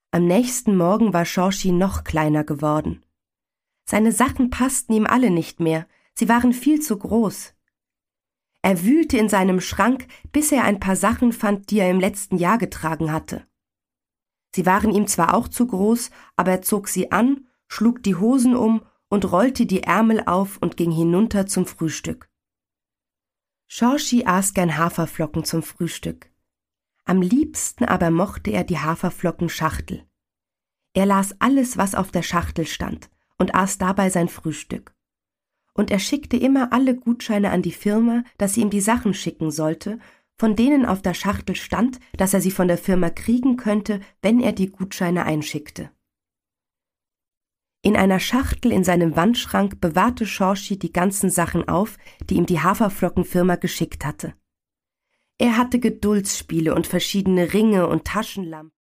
Am nächsten Morgen war Shorshi noch kleiner geworden. Seine Sachen passten ihm alle nicht mehr, sie waren viel zu groß. Er wühlte in seinem Schrank, bis er ein paar Sachen fand, die er im letzten Jahr getragen hatte. Sie waren ihm zwar auch zu groß, aber er zog sie an, schlug die Hosen um und rollte die Ärmel auf und ging hinunter zum Frühstück. Shorshi aß gern Haferflocken zum Frühstück. Am liebsten aber mochte er die Haferflockenschachtel. Er las alles, was auf der Schachtel stand, und aß dabei sein Frühstück. Und er schickte immer alle Gutscheine an die Firma, dass sie ihm die Sachen schicken sollte, von denen auf der Schachtel stand, dass er sie von der Firma kriegen könnte, wenn er die Gutscheine einschickte. In einer Schachtel in seinem Wandschrank bewahrte Shorshi die ganzen Sachen auf, die ihm die Haferflockenfirma geschickt hatte. Er hatte Geduldsspiele und verschiedene Ringe und Taschenlampen.